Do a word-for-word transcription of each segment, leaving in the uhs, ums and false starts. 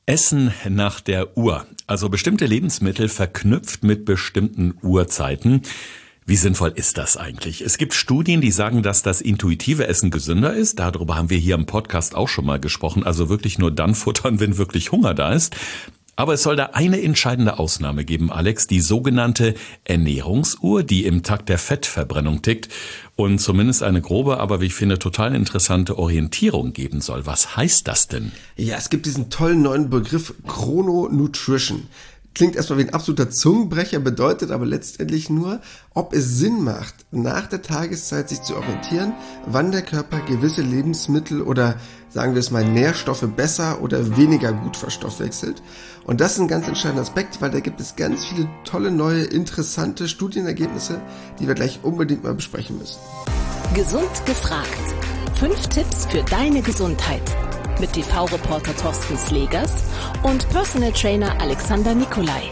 Essen nach der Uhr, also bestimmte Lebensmittel verknüpft mit bestimmten Uhrzeiten. Wie sinnvoll ist das eigentlich? Es gibt Studien, die sagen, dass das intuitive Essen gesünder ist. Darüber haben wir hier im Podcast auch schon mal gesprochen. Also wirklich nur dann futtern, wenn wirklich Hunger da ist. Aber es soll da eine entscheidende Ausnahme geben, Alex, die sogenannte Ernährungsuhr, die im Takt der Fettverbrennung tickt und zumindest eine grobe, aber wie ich finde, total interessante Orientierung geben soll. Was heißt das denn? Ja, es gibt diesen tollen neuen Begriff Chrononutrition. Klingt erstmal wie ein absoluter Zungenbrecher, bedeutet aber letztendlich nur, ob es Sinn macht, nach der Tageszeit sich zu orientieren, wann der Körper gewisse Lebensmittel oder sagen wir es mal Nährstoffe besser oder weniger gut verstoffwechselt. Und das ist ein ganz entscheidender Aspekt, weil da gibt es ganz viele tolle, neue, interessante Studienergebnisse, die wir gleich unbedingt mal besprechen müssen. Gesund gefragt. Fünf Tipps für deine Gesundheit. Mit T V-Reporter Thorsten Slegers und Personal Trainer Alexander Nikolai.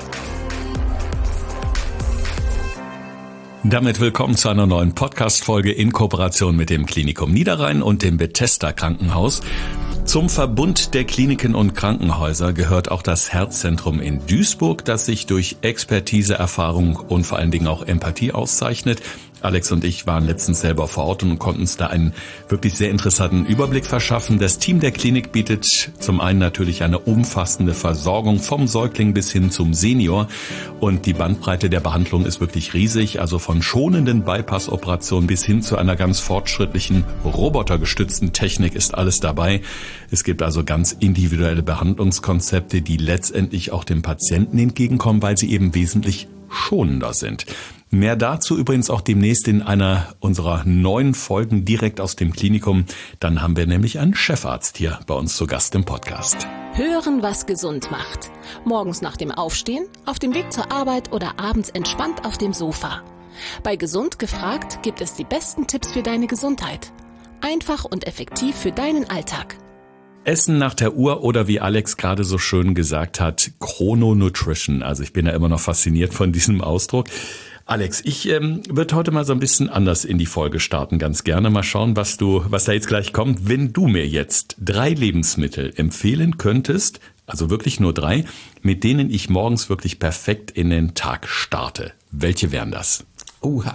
Damit willkommen zu einer neuen Podcast-Folge in Kooperation mit dem Klinikum Niederrhein und dem Bethesda Krankenhaus. Zum Verbund der Kliniken und Krankenhäuser gehört auch das Herzzentrum in Duisburg, das sich durch Expertise, Erfahrung und vor allen Dingen auch Empathie auszeichnet. Alex und ich waren letztens selber vor Ort und konnten uns da einen wirklich sehr interessanten Überblick verschaffen. Das Team der Klinik bietet zum einen natürlich eine umfassende Versorgung vom Säugling bis hin zum Senior. Und die Bandbreite der Behandlung ist wirklich riesig, also von schonenden Bypass-Operationen bis hin zu einer ganz fortschrittlichen robotergestützten Technik ist alles dabei. Es gibt also ganz individuelle Behandlungskonzepte, die letztendlich auch dem Patienten entgegenkommen, weil sie eben wesentlich schonender sind. Mehr dazu übrigens auch demnächst in einer unserer neuen Folgen direkt aus dem Klinikum. Dann haben wir nämlich einen Chefarzt hier bei uns zu Gast im Podcast. Hören, was gesund macht. Morgens nach dem Aufstehen, auf dem Weg zur Arbeit oder abends entspannt auf dem Sofa. Bei Gesund gefragt gibt es die besten Tipps für deine Gesundheit. Einfach und effektiv für deinen Alltag. Essen nach der Uhr oder wie Alex gerade so schön gesagt hat, Chrononutrition. Also ich bin ja immer noch fasziniert von diesem Ausdruck. Alex, ich ähm, würde heute mal so ein bisschen anders in die Folge starten, ganz gerne. Mal schauen, was du, was da jetzt gleich kommt. Wenn du mir jetzt drei Lebensmittel empfehlen könntest, also wirklich nur drei, mit denen ich morgens wirklich perfekt in den Tag starte, welche wären das? Oha.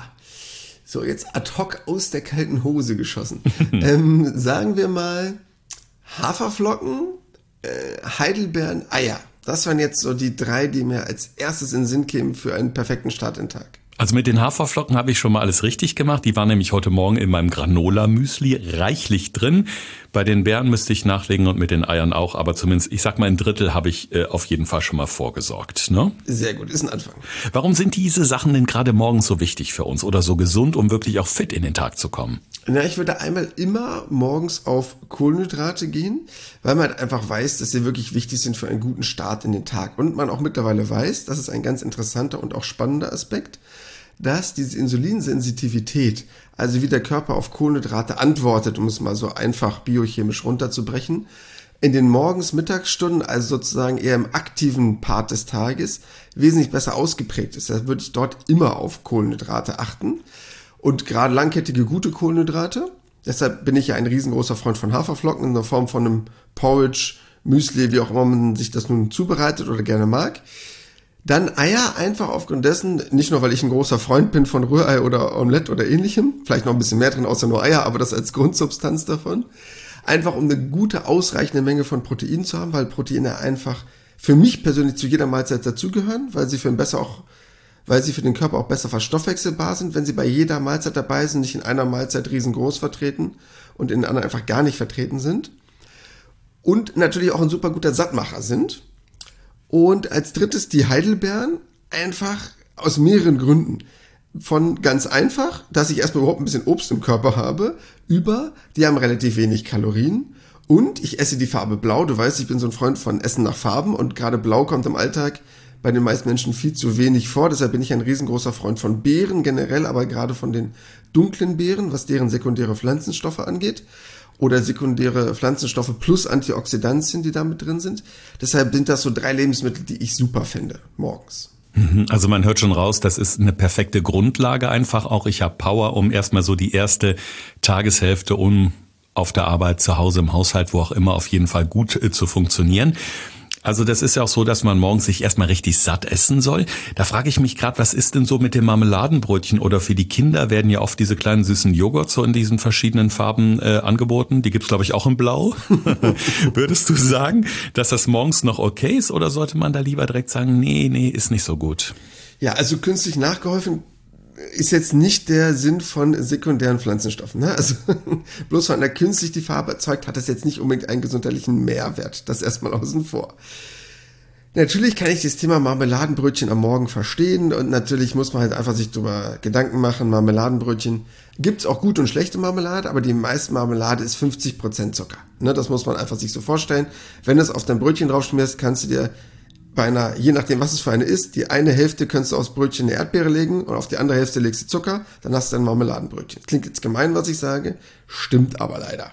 So, jetzt ad hoc aus der kalten Hose geschossen. ähm, sagen wir mal Haferflocken, äh, Heidelbeeren, Eier. Das waren jetzt so die drei, die mir als erstes in den Sinn kämen für einen perfekten Start in den Tag. Also mit den Haferflocken habe ich schon mal alles richtig gemacht. Die waren nämlich heute Morgen in meinem Granola-Müsli reichlich drin. Bei den Beeren müsste ich nachlegen und mit den Eiern auch. Aber zumindest, ich sag mal, ein Drittel habe ich äh, auf jeden Fall schon mal vorgesorgt. Ne? Sehr gut, ist ein Anfang. Warum sind diese Sachen denn gerade morgens so wichtig für uns oder so gesund, um wirklich auch fit in den Tag zu kommen? Na, ich würde einmal immer morgens auf Kohlenhydrate gehen, weil man einfach weiß, dass sie wirklich wichtig sind für einen guten Start in den Tag. Und man auch mittlerweile weiß, das ist ein ganz interessanter und auch spannender Aspekt, dass diese Insulinsensitivität, also wie der Körper auf Kohlenhydrate antwortet, um es mal so einfach biochemisch runterzubrechen, in den Morgens-Mittagsstunden, also sozusagen eher im aktiven Part des Tages, wesentlich besser ausgeprägt ist. Da würde ich dort immer auf Kohlenhydrate achten. Und gerade langkettige, gute Kohlenhydrate. Deshalb bin ich ja ein riesengroßer Freund von Haferflocken in der Form von einem Porridge, Müsli, wie auch immer man sich das nun zubereitet oder gerne mag. Dann Eier einfach aufgrund dessen, nicht nur, weil ich ein großer Freund bin von Rührei oder Omelette oder ähnlichem, vielleicht noch ein bisschen mehr drin, außer nur Eier, aber das als Grundsubstanz davon. Einfach um eine gute, ausreichende Menge von Proteinen zu haben, weil Proteine einfach für mich persönlich zu jeder Mahlzeit dazugehören, weil sie für den besser auch weil sie für den Körper auch besser verstoffwechselbar sind, wenn sie bei jeder Mahlzeit dabei sind, nicht in einer Mahlzeit riesengroß vertreten und in anderen einfach gar nicht vertreten sind. Und natürlich auch ein super guter Sattmacher sind. Und als drittes die Heidelbeeren, einfach aus mehreren Gründen. Von ganz einfach, dass ich erstmal überhaupt ein bisschen Obst im Körper habe, über, die haben relativ wenig Kalorien. Und ich esse die Farbe Blau. Du weißt, ich bin so ein Freund von Essen nach Farben und gerade Blau kommt im Alltag bei den meisten Menschen viel zu wenig vor. Deshalb bin ich ein riesengroßer Freund von Beeren generell, aber gerade von den dunklen Beeren, was deren sekundäre Pflanzenstoffe angeht. Oder sekundäre Pflanzenstoffe plus Antioxidantien, die da mit drin sind. Deshalb sind das so drei Lebensmittel, die ich super finde, morgens. Also man hört schon raus, das ist eine perfekte Grundlage einfach auch. Ich habe Power, um erstmal so die erste Tageshälfte, um auf der Arbeit, zu Hause, im Haushalt, wo auch immer, auf jeden Fall gut äh, zu funktionieren. Also das ist ja auch so, dass man morgens sich erstmal richtig satt essen soll. Da frage ich mich gerade, was ist denn so mit dem Marmeladenbrötchen? Oder für die Kinder werden ja oft diese kleinen süßen Joghurt so in diesen verschiedenen Farben äh, angeboten. Die gibt's, glaube ich, auch in Blau. Würdest du sagen, dass das morgens noch okay ist? Oder sollte man da lieber direkt sagen, nee, nee, ist nicht so gut? Ja, also künstlich nachgeholfen ist jetzt nicht der Sinn von sekundären Pflanzenstoffen. Ne? Also bloß weil er künstlich die Farbe erzeugt, hat das jetzt nicht unbedingt einen gesundheitlichen Mehrwert. Das erstmal außen vor. Natürlich kann ich das Thema Marmeladenbrötchen am Morgen verstehen und natürlich muss man halt einfach sich darüber Gedanken machen. Marmeladenbrötchen gibt's auch gute und schlechte Marmelade, aber die meiste Marmelade ist fünfzig Prozent Zucker. Ne? Das muss man einfach sich so vorstellen. Wenn du es auf dein Brötchen draufschmierst, kannst du dir bei einer, je nachdem was es für eine ist, die eine Hälfte kannst du aufs Brötchen eine Erdbeere legen und auf die andere Hälfte legst du Zucker, dann hast du ein Marmeladenbrötchen. Klingt jetzt gemein, was ich sage, stimmt aber leider.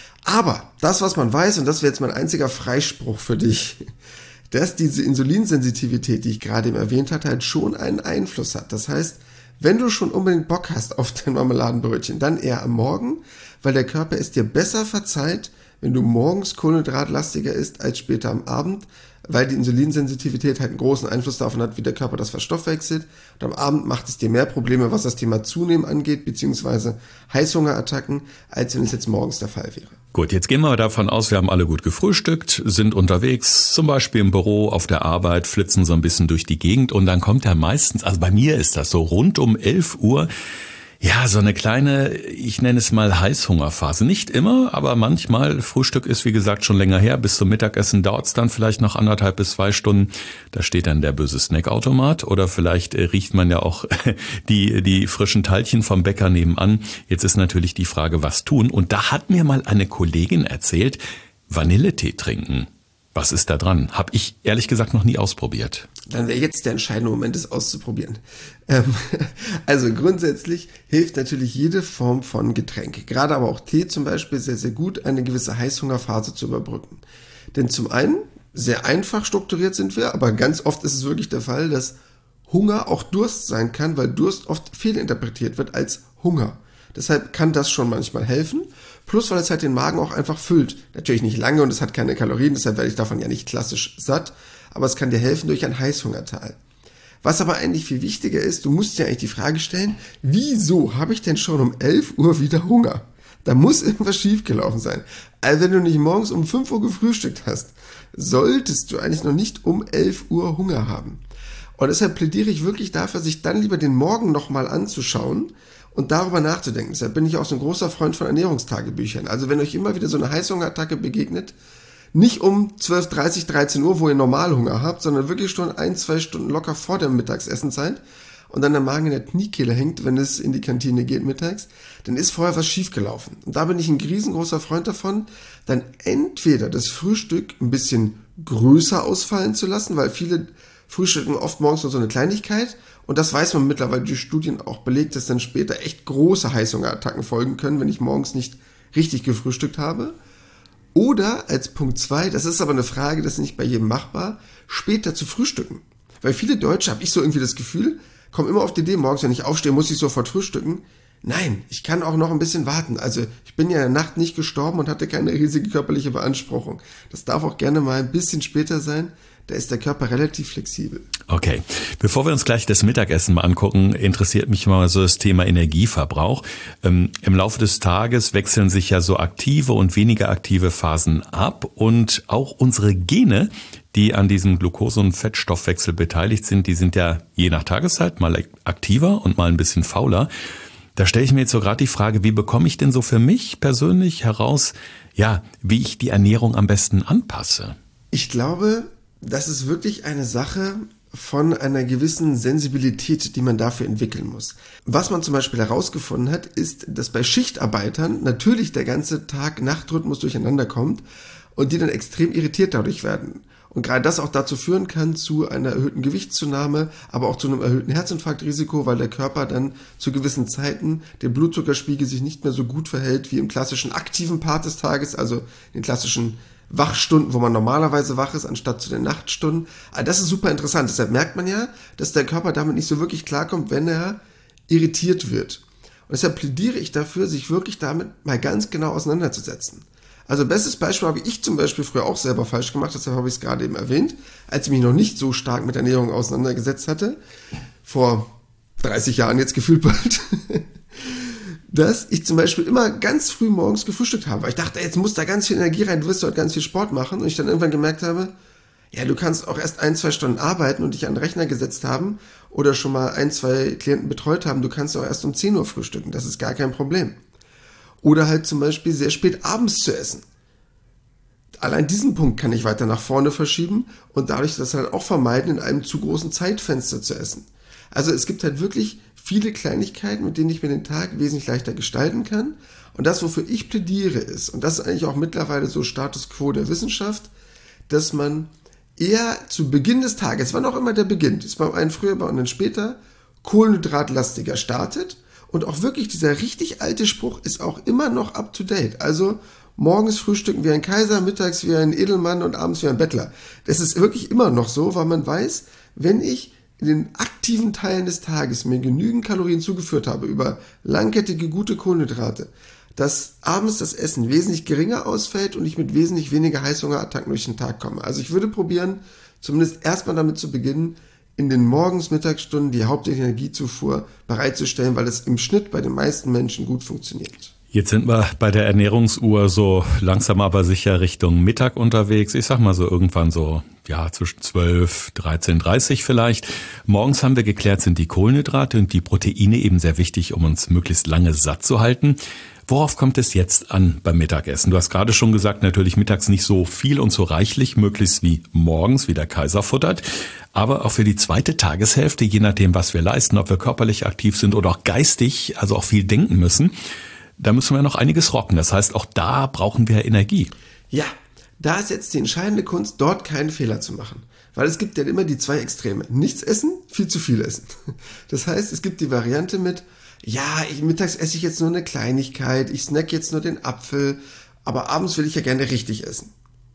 Aber das, was man weiß, und das wäre jetzt mein einziger Freispruch für dich, dass diese Insulinsensitivität, die ich gerade eben erwähnt hatte, halt schon einen Einfluss hat. Das heißt, wenn du schon unbedingt Bock hast auf dein Marmeladenbrötchen, dann eher am Morgen, weil der Körper es dir besser verzeiht, wenn du morgens kohlenhydratlastiger isst als später am Abend, weil die Insulinsensitivität halt einen großen Einfluss davon hat, wie der Körper das verstoffwechselt. Und am Abend macht es dir mehr Probleme, was das Thema Zunehmen angeht, beziehungsweise Heißhungerattacken, als wenn es jetzt morgens der Fall wäre. Gut, jetzt gehen wir davon aus, wir haben alle gut gefrühstückt, sind unterwegs, zum Beispiel im Büro, auf der Arbeit, flitzen so ein bisschen durch die Gegend und dann kommt ja meistens, also bei mir ist das so rund um elf Uhr, ja, so eine kleine, ich nenne es mal Heißhungerphase. Nicht immer, aber manchmal. Frühstück ist, wie gesagt, schon länger her. Bis zum Mittagessen dauert es dann vielleicht noch anderthalb bis zwei Stunden. Da steht dann der böse Snackautomat. Oder vielleicht äh, riecht man ja auch die, die frischen Teilchen vom Bäcker nebenan. Jetzt ist natürlich die Frage, was tun? Und da hat mir mal eine Kollegin erzählt, Vanilletee trinken. Was ist da dran? Habe ich ehrlich gesagt noch nie ausprobiert. Dann wäre jetzt der entscheidende Moment, es auszuprobieren. Ähm, also grundsätzlich hilft natürlich jede Form von Getränk, gerade aber auch Tee zum Beispiel, sehr, sehr gut, eine gewisse Heißhungerphase zu überbrücken. Denn zum einen, sehr einfach strukturiert sind wir, aber ganz oft ist es wirklich der Fall, dass Hunger auch Durst sein kann, weil Durst oft fehlinterpretiert wird als Hunger. Deshalb kann das schon manchmal helfen. Plus, weil es halt den Magen auch einfach füllt. Natürlich nicht lange und es hat keine Kalorien, deshalb werde ich davon ja nicht klassisch satt. Aber es kann dir helfen durch ein Heißhungertal. Was aber eigentlich viel wichtiger ist, du musst dir eigentlich die Frage stellen, wieso habe ich denn schon um elf Uhr wieder Hunger? Da muss irgendwas schiefgelaufen sein. Also wenn du nicht morgens um fünf Uhr gefrühstückt hast, solltest du eigentlich noch nicht um elf Uhr Hunger haben. Und deshalb plädiere ich wirklich dafür, sich dann lieber den Morgen nochmal anzuschauen und darüber nachzudenken. Deshalb bin ich auch so ein großer Freund von Ernährungstagebüchern. Also wenn euch immer wieder so eine Heißhungerattacke begegnet, nicht um zwölf Uhr dreißig, dreizehn Uhr, wo ihr Normalhunger habt, sondern wirklich schon ein, zwei Stunden locker vor der Mittagsessenzeit und dann der Magen in der Kniekehle hängt, wenn es in die Kantine geht mittags, dann ist vorher was schiefgelaufen. Und da bin ich ein riesengroßer Freund davon, dann entweder das Frühstück ein bisschen größer ausfallen zu lassen, weil viele frühstücken oft morgens nur so eine Kleinigkeit. Und das weiß man mittlerweile durch Studien auch belegt, dass dann später echt große Heißhungerattacken folgen können, wenn ich morgens nicht richtig gefrühstückt habe. Oder als Punkt zwei, das ist aber eine Frage, das ist nicht bei jedem machbar, später zu frühstücken. Weil viele Deutsche, habe ich so irgendwie das Gefühl, kommen immer auf die Idee, morgens, wenn ich aufstehe, muss ich sofort frühstücken. Nein, ich kann auch noch ein bisschen warten. Also ich bin ja in der Nacht nicht gestorben und hatte keine riesige körperliche Beanspruchung. Das darf auch gerne mal ein bisschen später sein. Da ist der Körper relativ flexibel. Okay, bevor wir uns gleich das Mittagessen mal angucken, interessiert mich mal so das Thema Energieverbrauch. Ähm, im Laufe des Tages wechseln sich ja so aktive und weniger aktive Phasen ab und auch unsere Gene, die an diesem Glucose- und Fettstoffwechsel beteiligt sind, die sind ja je nach Tageszeit mal aktiver und mal ein bisschen fauler. Da stelle ich mir jetzt so gerade die Frage, wie bekomme ich denn so für mich persönlich heraus, ja, wie ich die Ernährung am besten anpasse? Ich glaube, das ist wirklich eine Sache von einer gewissen Sensibilität, die man dafür entwickeln muss. Was man zum Beispiel herausgefunden hat, ist, dass bei Schichtarbeitern natürlich der ganze Tag-Nacht-Rhythmus durcheinander kommt und die dann extrem irritiert dadurch werden. Und gerade das auch dazu führen kann zu einer erhöhten Gewichtszunahme, aber auch zu einem erhöhten Herzinfarktrisiko, weil der Körper dann zu gewissen Zeiten der Blutzuckerspiegel sich nicht mehr so gut verhält wie im klassischen aktiven Part des Tages, also den klassischen Wachstunden, wo man normalerweise wach ist, anstatt zu den Nachtstunden. Aber das ist super interessant. Deshalb merkt man ja, dass der Körper damit nicht so wirklich klarkommt, wenn er irritiert wird. Und deshalb plädiere ich dafür, sich wirklich damit mal ganz genau auseinanderzusetzen. Also bestes Beispiel habe ich zum Beispiel früher auch selber falsch gemacht, deshalb habe ich es gerade eben erwähnt, als ich mich noch nicht so stark mit Ernährung auseinandergesetzt hatte, vor dreißig Jahren jetzt gefühlt bald, dass ich zum Beispiel immer ganz früh morgens gefrühstückt habe, weil ich dachte, jetzt muss da ganz viel Energie rein, du wirst dort ganz viel Sport machen und ich dann irgendwann gemerkt habe, ja, du kannst auch erst ein, zwei Stunden arbeiten und dich an den Rechner gesetzt haben oder schon mal ein, zwei Klienten betreut haben, du kannst auch erst um zehn Uhr frühstücken, das ist gar kein Problem. Oder halt zum Beispiel sehr spät abends zu essen. Allein diesen Punkt kann ich weiter nach vorne verschieben und dadurch das halt auch vermeiden, in einem zu großen Zeitfenster zu essen. Also es gibt halt wirklich viele Kleinigkeiten, mit denen ich mir den Tag wesentlich leichter gestalten kann. Und das, wofür ich plädiere, ist, und das ist eigentlich auch mittlerweile so Status Quo der Wissenschaft, dass man eher zu Beginn des Tages, wann auch immer der beginnt, ist beim einen früher, bei anderen später, kohlenhydratlastiger startet. Und auch wirklich dieser richtig alte Spruch ist auch immer noch up to date. Also morgens frühstücken wie ein Kaiser, mittags wie ein Edelmann und abends wie ein Bettler. Das ist wirklich immer noch so, weil man weiß, wenn ich in den aktiven Teilen des Tages mir genügend Kalorien zugeführt habe über langkettige, gute Kohlenhydrate, dass abends das Essen wesentlich geringer ausfällt und ich mit wesentlich weniger Heißhungerattacken durch den Tag komme. Also ich würde probieren, zumindest erstmal damit zu beginnen, in den Morgens-Mittagsstunden die Hauptenergiezufuhr bereitzustellen, weil es im Schnitt bei den meisten Menschen gut funktioniert. Jetzt sind wir bei der Ernährungsuhr so langsam aber sicher Richtung Mittag unterwegs. Ich sag mal so irgendwann so, ja, zwischen zwölf, dreizehn, dreißig vielleicht. Morgens haben wir geklärt, sind die Kohlenhydrate und die Proteine eben sehr wichtig, um uns möglichst lange satt zu halten. Worauf kommt es jetzt an beim Mittagessen? Du hast gerade schon gesagt, natürlich mittags nicht so viel und so reichlich, möglichst wie morgens, wie der Kaiser futtert. Aber auch für die zweite Tageshälfte, je nachdem, was wir leisten, ob wir körperlich aktiv sind oder auch geistig, also auch viel denken müssen, da müssen wir noch einiges rocken. Das heißt, auch da brauchen wir Energie. Ja, da ist jetzt die entscheidende Kunst, dort keinen Fehler zu machen. Weil es gibt ja immer die zwei Extreme. Nichts essen, viel zu viel essen. Das heißt, es gibt die Variante mit, ja, ich, mittags esse ich jetzt nur eine Kleinigkeit, ich snack jetzt nur den Apfel, aber abends will ich ja gerne richtig essen.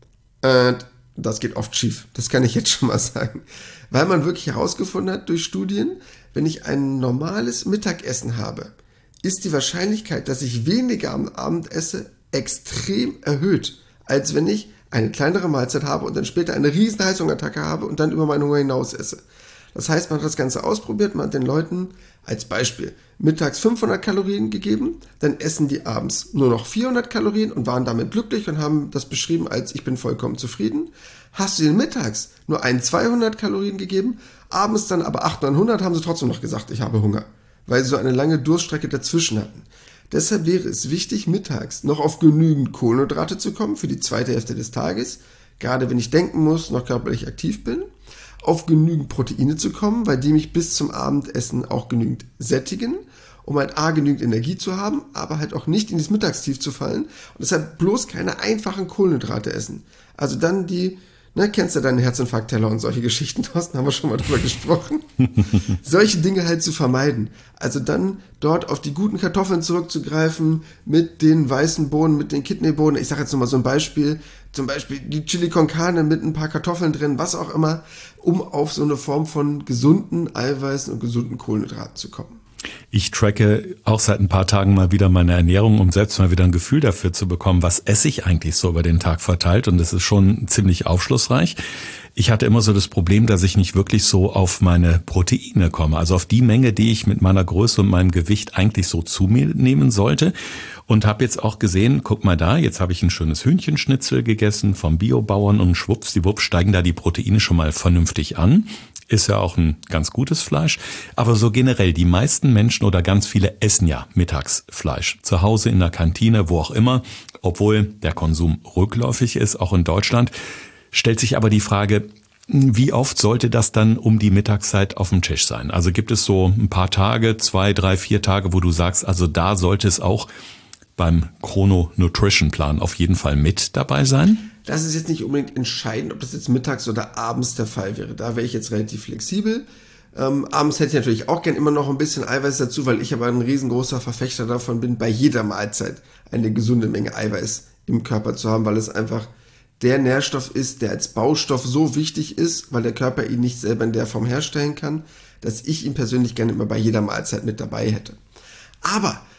Äh, das geht oft schief, das kann ich jetzt schon mal sagen. Weil man wirklich herausgefunden hat durch Studien, wenn ich ein normales Mittagessen habe, ist die Wahrscheinlichkeit, dass ich weniger am Abend esse, extrem erhöht, als wenn ich eine kleinere Mahlzeit habe und dann später eine riesen Heißhungerattacke habe und dann über meinen Hunger hinaus esse. Das heißt, man hat das Ganze ausprobiert, man hat den Leuten als Beispiel mittags fünfhundert Kalorien gegeben, dann essen die abends nur noch vierhundert Kalorien und waren damit glücklich und haben das beschrieben als ich bin vollkommen zufrieden. Hast du den mittags nur einen zweihundert Kalorien gegeben, abends dann aber achthundert, neunhundert, haben sie trotzdem noch gesagt, ich habe Hunger, weil sie so eine lange Durststrecke dazwischen hatten. Deshalb wäre es wichtig, mittags noch auf genügend Kohlenhydrate zu kommen für die zweite Hälfte des Tages, gerade wenn ich denken muss, noch körperlich aktiv bin, auf genügend Proteine zu kommen, weil die mich bis zum Abendessen auch genügend sättigen, um halt A, genügend Energie zu haben, aber halt auch nicht in das Mittagstief zu fallen und deshalb bloß keine einfachen Kohlenhydrate essen. Also dann die, ne, kennst du deinen Herzinfarkt-Teller und solche Geschichten, Thorsten, haben wir schon mal drüber gesprochen. Solche Dinge halt zu vermeiden. Also dann dort auf die guten Kartoffeln zurückzugreifen, mit den weißen Bohnen, mit den Kidneybohnen. Ich sage jetzt nochmal so ein Beispiel, zum Beispiel die Chili con Carne mit ein paar Kartoffeln drin, was auch immer, um auf so eine Form von gesunden Eiweißen und gesunden Kohlenhydraten zu kommen. Ich tracke auch seit ein paar Tagen mal wieder meine Ernährung, um selbst mal wieder ein Gefühl dafür zu bekommen, was esse ich eigentlich so über den Tag verteilt. Und das ist schon ziemlich aufschlussreich. Ich hatte immer so das Problem, dass ich nicht wirklich so auf meine Proteine komme. Also auf die Menge, die ich mit meiner Größe und meinem Gewicht eigentlich so zu mir nehmen sollte. Und habe jetzt auch gesehen, guck mal da, jetzt habe ich ein schönes Hühnchenschnitzel gegessen vom Biobauern und schwuppsdiwupp steigen da die Proteine schon mal vernünftig an. Ist ja auch ein ganz gutes Fleisch. Aber so generell, die meisten Menschen oder ganz viele essen ja mittags Fleisch. Zu Hause, in der Kantine, wo auch immer. Obwohl der Konsum rückläufig ist, auch in Deutschland. Stellt sich aber die Frage, wie oft sollte das dann um die Mittagszeit auf dem Tisch sein? Also gibt es so ein paar Tage, zwei, drei, vier Tage, wo du sagst, also da sollte es auch beim Chrono-Nutrition-Plan auf jeden Fall mit dabei sein? Das ist jetzt nicht unbedingt entscheidend, ob das jetzt mittags oder abends der Fall wäre. Da wäre ich jetzt relativ flexibel. Ähm, abends hätte ich natürlich auch gern immer noch ein bisschen Eiweiß dazu, weil ich aber ein riesengroßer Verfechter davon bin, bei jeder Mahlzeit eine gesunde Menge Eiweiß im Körper zu haben, weil es einfach der Nährstoff ist, der als Baustoff so wichtig ist, weil der Körper ihn nicht selber in der Form herstellen kann, dass ich ihn persönlich gerne immer bei jeder Mahlzeit mit dabei hätte. Aber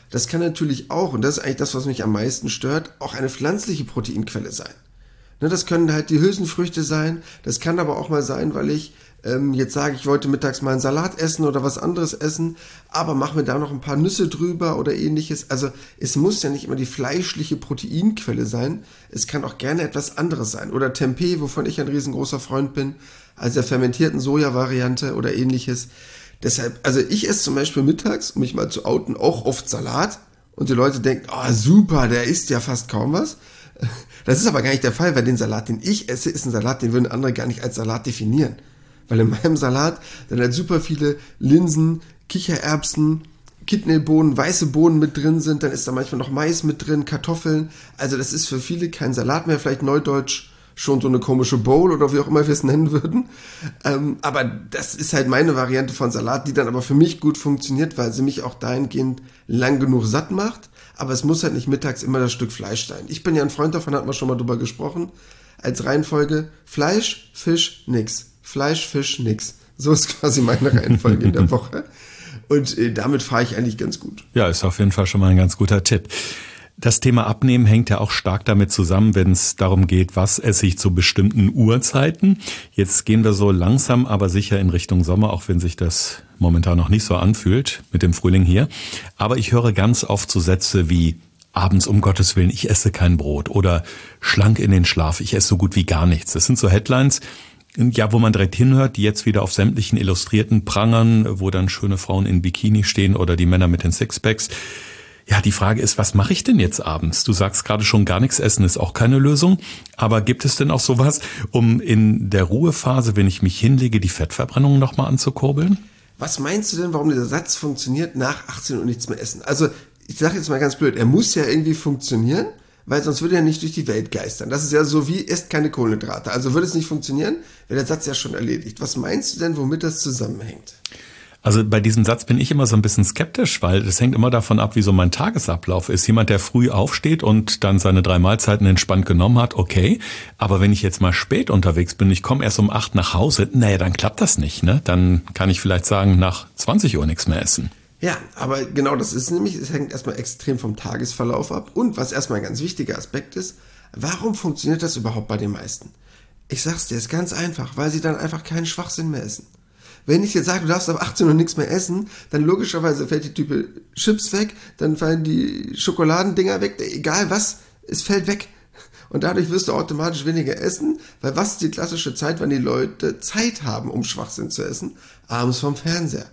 das kann natürlich auch, und das ist eigentlich das, was mich am meisten stört, auch eine pflanzliche Proteinquelle sein. Ne, das können halt die Hülsenfrüchte sein, das kann aber auch mal sein, weil ich ähm, jetzt sage, ich wollte mittags mal einen Salat essen oder was anderes essen, aber mach mir da noch ein paar Nüsse drüber oder ähnliches. Also es muss ja nicht immer die fleischliche Proteinquelle sein, es kann auch gerne etwas anderes sein. Oder Tempeh, wovon ich ein riesengroßer Freund bin, also der fermentierten Soja-Variante oder ähnliches. Deshalb, also ich esse zum Beispiel mittags, um mich mal zu outen, auch oft Salat und die Leute denken, oh super, der isst ja fast kaum was. Das ist aber gar nicht der Fall, weil den Salat, den ich esse, ist ein Salat, den würden andere gar nicht als Salat definieren. Weil in meinem Salat dann halt super viele Linsen, Kichererbsen, Kidneybohnen, weiße Bohnen mit drin sind, dann ist da manchmal noch Mais mit drin, Kartoffeln. Also das ist für viele kein Salat mehr, vielleicht neudeutsch schon so eine komische Bowl oder wie auch immer wir es nennen würden. Ähm, aber das ist halt meine Variante von Salat, die dann aber für mich gut funktioniert, weil sie mich auch dahingehend lang genug satt macht. Aber es muss halt nicht mittags immer das Stück Fleisch sein. Ich bin ja ein Freund davon, hatten wir schon mal drüber gesprochen, als Reihenfolge Fleisch, Fisch, nix. Fleisch, Fisch, nix. So ist quasi meine Reihenfolge in der Woche. Und äh, damit fahre ich eigentlich ganz gut. Ja, ist auf jeden Fall schon mal ein ganz guter Tipp. Das Thema Abnehmen hängt ja auch stark damit zusammen, wenn es darum geht, was esse ich zu bestimmten Uhrzeiten. Jetzt gehen wir so langsam, aber sicher in Richtung Sommer, auch wenn sich das momentan noch nicht so anfühlt mit dem Frühling hier. Aber ich höre ganz oft so Sätze wie abends um Gottes Willen, ich esse kein Brot oder schlank in den Schlaf, ich esse so gut wie gar nichts. Das sind so Headlines, ja, wo man direkt hinhört, die jetzt wieder auf sämtlichen Illustrierten prangern, wo dann schöne Frauen in Bikini stehen oder die Männer mit den Sixpacks. Ja, die Frage ist, was mache ich denn jetzt abends? Du sagst gerade schon, gar nichts essen ist auch keine Lösung. Aber gibt es denn auch sowas, um in der Ruhephase, wenn ich mich hinlege, die Fettverbrennung nochmal anzukurbeln? Was meinst du denn, warum dieser Satz funktioniert, nach achtzehn Uhr nichts mehr essen? Also, ich sage jetzt mal ganz blöd, er muss ja irgendwie funktionieren, weil sonst würde er nicht durch die Welt geistern. Das ist ja so wie, esst keine Kohlenhydrate. Also würde es nicht funktionieren, wäre der Satz ja schon erledigt. Was meinst du denn, womit das zusammenhängt? Also bei diesem Satz bin ich immer so ein bisschen skeptisch, weil das hängt immer davon ab, wie so mein Tagesablauf ist. Jemand, der früh aufsteht und dann seine drei Mahlzeiten entspannt genommen hat, okay. Aber wenn ich jetzt mal spät unterwegs bin, ich komme erst um acht nach Hause, naja, dann klappt das nicht, ne? Dann kann ich vielleicht sagen, nach zwanzig Uhr nichts mehr essen. Ja, aber genau das ist nämlich, es hängt erstmal extrem vom Tagesverlauf ab. Und was erstmal ein ganz wichtiger Aspekt ist, warum funktioniert das überhaupt bei den meisten? Ich sag's dir, ist ganz einfach, weil sie dann einfach keinen Schwachsinn mehr essen. Wenn ich jetzt sage, du darfst ab achtzehn Uhr nichts mehr essen, dann logischerweise fällt die Type Chips weg, dann fallen die Schokoladendinger weg, egal was, es fällt weg. Und dadurch wirst du automatisch weniger essen, weil was ist die klassische Zeit, wann die Leute Zeit haben, um Schwachsinn zu essen? Abends vom Fernseher.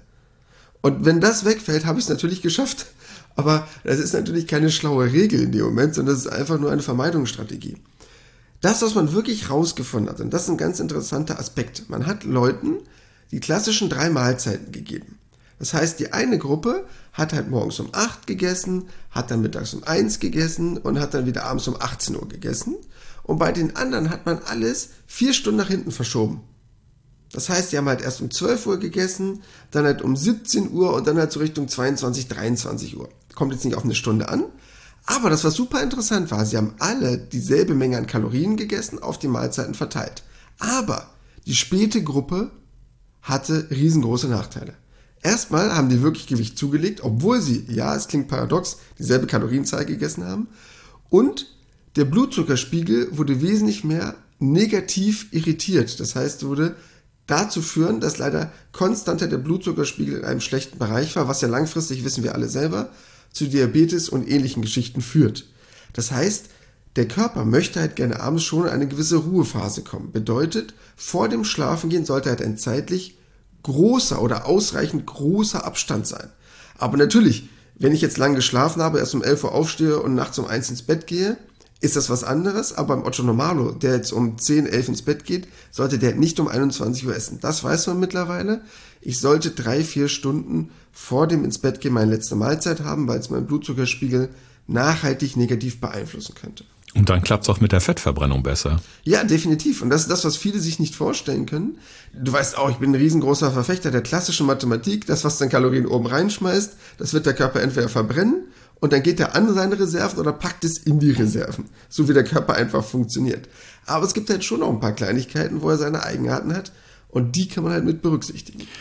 Und wenn das wegfällt, habe ich es natürlich geschafft. Aber das ist natürlich keine schlaue Regel in dem Moment, sondern das ist einfach nur eine Vermeidungsstrategie. Das, was man wirklich rausgefunden hat, und das ist ein ganz interessanter Aspekt. Man hat Leuten die klassischen drei Mahlzeiten gegeben. Das heißt, die eine Gruppe hat halt morgens um acht gegessen, hat dann mittags um eins gegessen und hat dann wieder abends um achtzehn Uhr gegessen. Und bei den anderen hat man alles vier Stunden nach hinten verschoben. Das heißt, die haben halt erst um zwölf Uhr gegessen, dann halt um siebzehn Uhr und dann halt so Richtung zweiundzwanzig, dreiundzwanzig Uhr. Kommt jetzt nicht auf eine Stunde an. Aber das, was super interessant war, sie haben alle dieselbe Menge an Kalorien gegessen, auf die Mahlzeiten verteilt. Aber die späte Gruppe hatte riesengroße Nachteile. Erstmal haben die wirklich Gewicht zugelegt, obwohl sie, ja, es klingt paradox, dieselbe Kalorienzahl gegessen haben. Und der Blutzuckerspiegel wurde wesentlich mehr negativ irritiert. Das heißt, wurde dazu führen, dass leider konstanter der Blutzuckerspiegel in einem schlechten Bereich war, was ja langfristig, wissen wir alle selber, zu Diabetes und ähnlichen Geschichten führt. Das heißt, der Körper möchte halt gerne abends schon in eine gewisse Ruhephase kommen. Bedeutet, vor dem Schlafengehen sollte halt ein zeitlich großer oder ausreichend großer Abstand sein. Aber natürlich, wenn ich jetzt lang geschlafen habe, erst um elf Uhr aufstehe und nachts um eins ins Bett gehe, ist das was anderes. Aber beim Otto Normalo, der jetzt um zehn, elf ins Bett geht, sollte der nicht um einundzwanzig Uhr essen. Das weiß man mittlerweile. Ich sollte drei, vier Stunden vor dem ins Bett gehen meine letzte Mahlzeit haben, weil es meinen Blutzuckerspiegel nachhaltig negativ beeinflussen könnte. Und dann klappt es auch mit der Fettverbrennung besser. Ja, definitiv. Und das ist das, was viele sich nicht vorstellen können. Du weißt auch, ich bin ein riesengroßer Verfechter der klassischen Mathematik. Das, was dann Kalorien oben reinschmeißt, das wird der Körper entweder verbrennen und dann geht er an seine Reserven oder packt es in die Reserven. So wie der Körper einfach funktioniert. Aber es gibt halt schon noch ein paar Kleinigkeiten, wo er seine Eigenarten hat und die kann man halt mit berücksichtigen.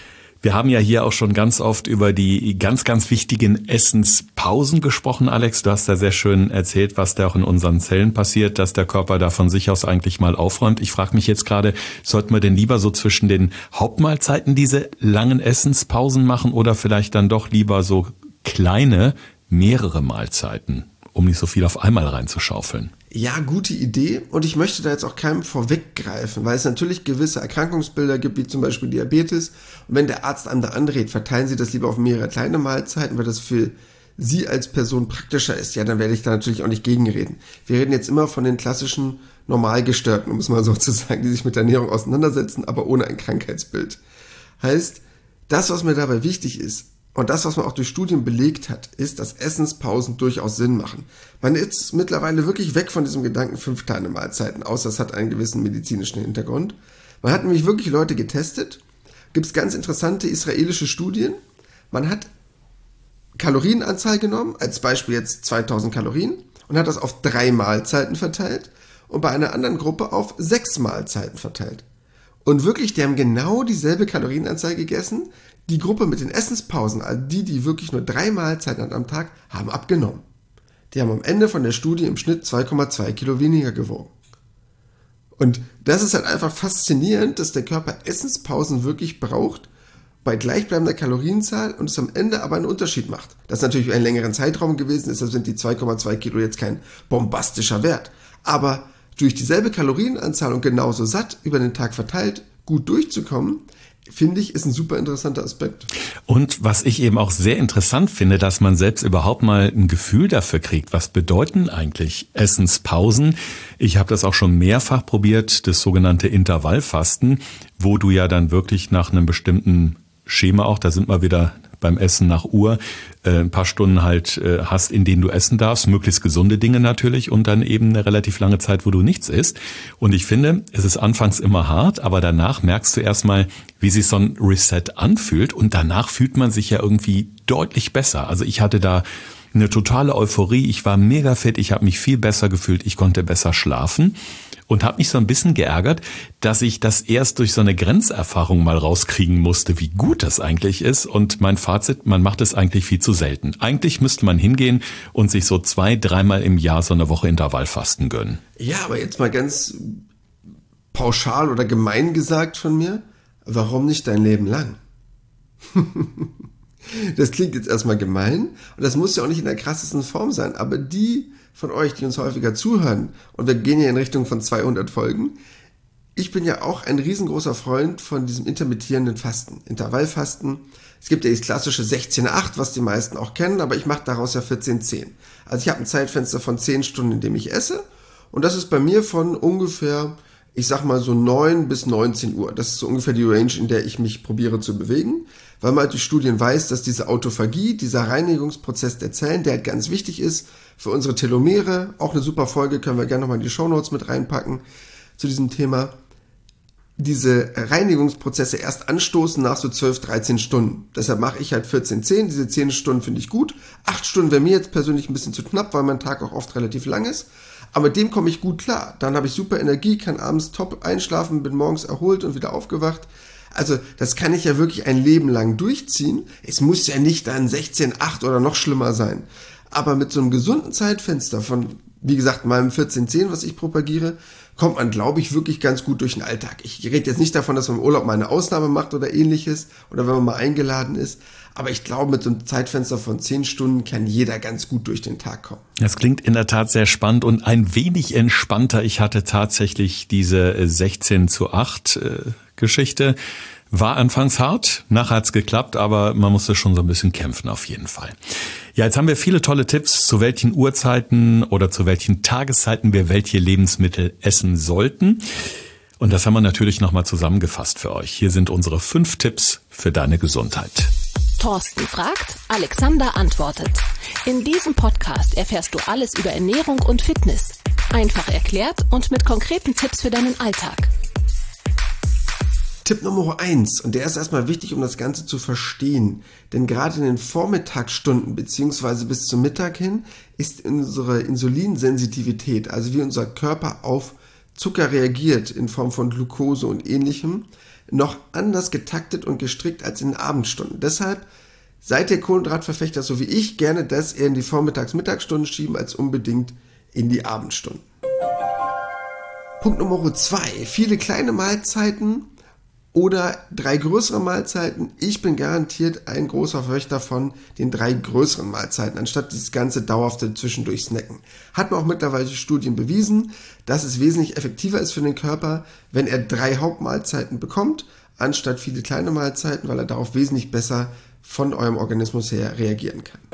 Wir haben ja hier auch schon ganz oft über die ganz, ganz wichtigen Essenspausen gesprochen, Alex. Du hast da sehr schön erzählt, was da auch in unseren Zellen passiert, dass der Körper da von sich aus eigentlich mal aufräumt. Ich frage mich jetzt gerade, sollten wir denn lieber so zwischen den Hauptmahlzeiten diese langen Essenspausen machen oder vielleicht dann doch lieber so kleine, mehrere Mahlzeiten, um nicht so viel auf einmal reinzuschaufeln? Ja, gute Idee. Und ich möchte da jetzt auch keinem vorweggreifen, weil es natürlich gewisse Erkrankungsbilder gibt, wie zum Beispiel Diabetes. Und wenn der Arzt einem da anrät, verteilen Sie das lieber auf mehrere kleine Mahlzeiten, weil das für Sie als Person praktischer ist. Ja, dann werde ich da natürlich auch nicht gegenreden. Wir reden jetzt immer von den klassischen Normalgestörten, um es mal so zu sagen, die sich mit der Ernährung auseinandersetzen, aber ohne ein Krankheitsbild. Heißt, das, was mir dabei wichtig ist, und das, was man auch durch Studien belegt hat, ist, dass Essenspausen durchaus Sinn machen. Man ist mittlerweile wirklich weg von diesem Gedanken fünf kleine Mahlzeiten, außer es hat einen gewissen medizinischen Hintergrund. Man hat nämlich wirklich Leute getestet. Gibt es ganz interessante israelische Studien. Man hat Kalorienanzahl genommen, als Beispiel jetzt zweitausend Kalorien, und hat das auf drei Mahlzeiten verteilt und bei einer anderen Gruppe auf sechs Mahlzeiten verteilt. Und wirklich, die haben genau dieselbe Kalorienanzahl gegessen. Die Gruppe mit den Essenspausen, also die, die wirklich nur drei Mahlzeiten hatten am Tag, haben abgenommen. Die haben am Ende von der Studie im Schnitt zwei Komma zwei Kilo weniger gewogen. Und das ist halt einfach faszinierend, dass der Körper Essenspausen wirklich braucht, bei gleichbleibender Kalorienzahl und es am Ende aber einen Unterschied macht. Das natürlich über einen längeren Zeitraum gewesen ist, deshalb sind die zwei Komma zwei Kilo jetzt kein bombastischer Wert. Aber durch dieselbe Kalorienanzahl und genauso satt über den Tag verteilt, gut durchzukommen, finde ich, ist ein super interessanter Aspekt. Und was ich eben auch sehr interessant finde, dass man selbst überhaupt mal ein Gefühl dafür kriegt, was bedeuten eigentlich Essenspausen. Ich habe das auch schon mehrfach probiert, das sogenannte Intervallfasten, wo du ja dann wirklich nach einem bestimmten Schema auch, da sind wir wieder beim Essen nach Uhr, äh, ein paar Stunden halt äh, hast, in denen du essen darfst, möglichst gesunde Dinge natürlich und dann eben eine relativ lange Zeit, wo du nichts isst. Und ich finde, es ist anfangs immer hart, aber danach merkst du erstmal, wie sich so ein Reset anfühlt und danach fühlt man sich ja irgendwie deutlich besser. Also ich hatte da eine totale Euphorie, ich war mega fit, ich habe mich viel besser gefühlt, ich konnte besser schlafen. Und habe mich so ein bisschen geärgert, dass ich das erst durch so eine Grenzerfahrung mal rauskriegen musste, wie gut das eigentlich ist. Und mein Fazit, man macht es eigentlich viel zu selten. Eigentlich müsste man hingehen und sich so zwei, dreimal im Jahr so eine Woche Intervallfasten gönnen. Ja, aber jetzt mal ganz pauschal oder gemein gesagt von mir, warum nicht dein Leben lang? Das klingt jetzt erstmal gemein und das muss ja auch nicht in der krassesten Form sein, aber die von euch, die uns häufiger zuhören, und wir gehen ja in Richtung von zweihundert Folgen, ich bin ja auch ein riesengroßer Freund von diesem intermittierenden Fasten, Intervallfasten. Es gibt ja das klassische sechzehn acht, was die meisten auch kennen, aber ich mache daraus ja vierzehn zehn. Also ich habe ein Zeitfenster von zehn Stunden, in dem ich esse, und das ist bei mir von ungefähr, ich sag mal so neun bis neunzehn Uhr. Das ist so ungefähr die Range, in der ich mich probiere zu bewegen, weil man halt durch Studien weiß, dass diese Autophagie, dieser Reinigungsprozess der Zellen, der halt ganz wichtig ist für unsere Telomere, auch eine super Folge, können wir gerne nochmal in die Shownotes mit reinpacken zu diesem Thema, diese Reinigungsprozesse erst anstoßen nach so zwölf, dreizehn Stunden. Deshalb mache ich halt vierzehn zehn, diese zehn Stunden finde ich gut. acht Stunden wäre mir jetzt persönlich ein bisschen zu knapp, weil mein Tag auch oft relativ lang ist. Aber mit dem komme ich gut klar. Dann habe ich super Energie, kann abends top einschlafen, bin morgens erholt und wieder aufgewacht. Also das kann ich ja wirklich ein Leben lang durchziehen. Es muss ja nicht dann sechzehn acht oder noch schlimmer sein. Aber mit so einem gesunden Zeitfenster von, wie gesagt, meinem vierzehn zehn, was ich propagiere, kommt man, glaube ich, wirklich ganz gut durch den Alltag. Ich rede jetzt nicht davon, dass man im Urlaub mal eine Ausnahme macht oder ähnliches oder wenn man mal eingeladen ist. Aber ich glaube, mit so einem Zeitfenster von zehn Stunden kann jeder ganz gut durch den Tag kommen. Das klingt in der Tat sehr spannend und ein wenig entspannter. Ich hatte tatsächlich diese sechzehn zu acht Geschichte. War anfangs hart, nachher hat's geklappt, aber man musste schon so ein bisschen kämpfen auf jeden Fall. Ja, jetzt haben wir viele tolle Tipps, zu welchen Uhrzeiten oder zu welchen Tageszeiten wir welche Lebensmittel essen sollten. Und das haben wir natürlich nochmal zusammengefasst für euch. Hier sind unsere fünf Tipps für deine Gesundheit. Thorsten fragt, Alexander antwortet. In diesem Podcast erfährst du alles über Ernährung und Fitness. Einfach erklärt und mit konkreten Tipps für deinen Alltag. Tipp Nummer eins, und der ist erstmal wichtig, um das Ganze zu verstehen, denn gerade in den Vormittagsstunden bzw. bis zum Mittag hin ist unsere Insulinsensitivität, also wie unser Körper auf Zucker reagiert in Form von Glucose und Ähnlichem, noch anders getaktet und gestrickt als in den Abendstunden. Deshalb seid ihr Kohlenhydratverfechter, so wie ich, gerne das eher in die Vormittags-Mittagsstunden schieben, als unbedingt in die Abendstunden. Punkt Nummer zwei. Viele kleine Mahlzeiten oder drei größere Mahlzeiten. Ich bin garantiert ein großer Verfechter von den drei größeren Mahlzeiten, anstatt dieses ganze dauerhafte zwischendurch Snacken. Hat man auch mittlerweile Studien bewiesen, dass es wesentlich effektiver ist für den Körper, wenn er drei Hauptmahlzeiten bekommt, anstatt viele kleine Mahlzeiten, weil er darauf wesentlich besser von eurem Organismus her reagieren kann.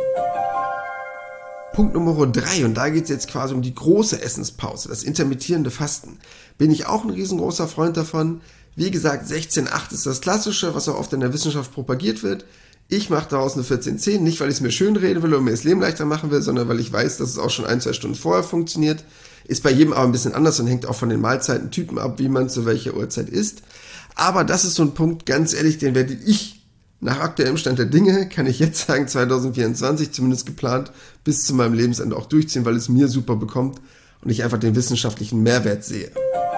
Punkt Nummer drei, und da geht es jetzt quasi um die große Essenspause, das intermittierende Fasten. Bin ich auch ein riesengroßer Freund davon. Wie gesagt, sechzehn acht ist das Klassische, was auch oft in der Wissenschaft propagiert wird. Ich mache daraus eine vierzehn zehn, nicht weil ich es mir schön reden will und mir das Leben leichter machen will, sondern weil ich weiß, dass es auch schon ein, zwei Stunden vorher funktioniert. Ist bei jedem aber ein bisschen anders und hängt auch von den Mahlzeitentypen ab, wie man zu welcher Uhrzeit isst. Aber das ist so ein Punkt, ganz ehrlich, den werde ich nach aktuellem Stand der Dinge, kann ich jetzt sagen, zwanzig vierundzwanzig zumindest geplant, bis zu meinem Lebensende auch durchziehen, weil es mir super bekommt und ich einfach den wissenschaftlichen Mehrwert sehe.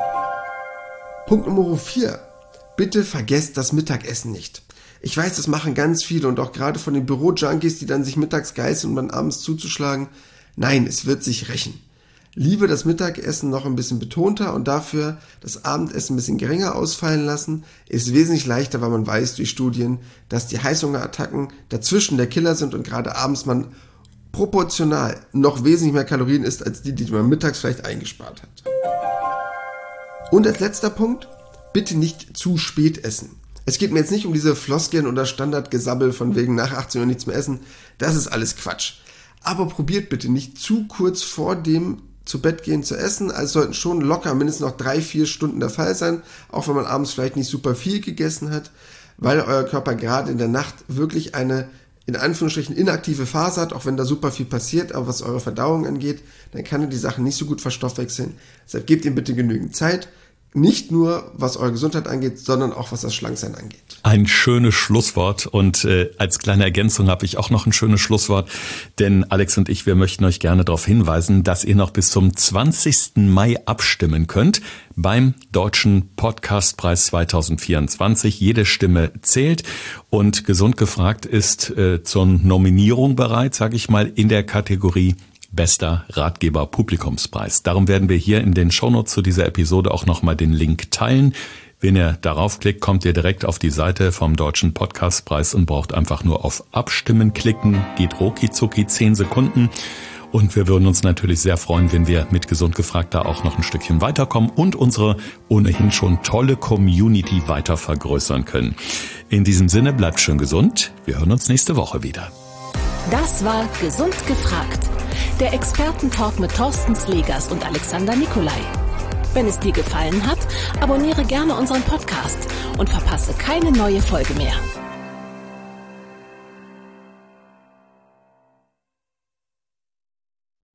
Punkt Nummer vier. Bitte vergesst das Mittagessen nicht. Ich weiß, das machen ganz viele und auch gerade von den Büro-Junkies, die dann sich mittags geißeln, um dann abends zuzuschlagen. Nein, es wird sich rächen. Lieber das Mittagessen noch ein bisschen betonter und dafür das Abendessen ein bisschen geringer ausfallen lassen. Ist wesentlich leichter, weil man weiß durch Studien, dass die Heißhungerattacken dazwischen der Killer sind und gerade abends man proportional noch wesentlich mehr Kalorien isst, als die, die man mittags vielleicht eingespart hat. Und als letzter Punkt, bitte nicht zu spät essen. Es geht mir jetzt nicht um diese Floskeln oder Standardgesabbel von wegen nach achtzehn Uhr nichts mehr essen. Das ist alles Quatsch. Aber probiert bitte nicht zu kurz vor dem zu Bett gehen zu essen. Also sollten schon locker mindestens noch drei, vier Stunden der Fall sein, auch wenn man abends vielleicht nicht super viel gegessen hat, weil euer Körper gerade in der Nacht wirklich eine in Anführungsstrichen inaktive Phase hat, auch wenn da super viel passiert, aber was eure Verdauung angeht, dann kann er die Sachen nicht so gut verstoffwechseln. Deshalb gebt ihm bitte genügend Zeit. Nicht nur, was eure Gesundheit angeht, sondern auch, was das Schlanksein angeht. Ein schönes Schlusswort und äh, als kleine Ergänzung habe ich auch noch ein schönes Schlusswort, denn Alex und ich, wir möchten euch gerne darauf hinweisen, dass ihr noch bis zum zwanzigsten Mai abstimmen könnt beim Deutschen Podcastpreis zwanzig vierundzwanzig. Jede Stimme zählt und Gesund gefragt ist äh, zur Nominierung bereit, sage ich mal, in der Kategorie Bester Ratgeber Publikumspreis. Darum werden wir hier in den Shownotes zu dieser Episode auch nochmal den Link teilen. Wenn ihr darauf klickt, kommt ihr direkt auf die Seite vom Deutschen Podcastpreis und braucht einfach nur auf Abstimmen klicken. Geht rucki zucki zehn Sekunden. Und wir würden uns natürlich sehr freuen, wenn wir mit Gesund gefragt da auch noch ein Stückchen weiterkommen und unsere ohnehin schon tolle Community weiter vergrößern können. In diesem Sinne, bleibt schön gesund. Wir hören uns nächste Woche wieder. Das war Gesund gefragt. Der Expertentalk mit Thorsten Slegers und Alexander Nikolai. Wenn es dir gefallen hat, abonniere gerne unseren Podcast und verpasse keine neue Folge mehr.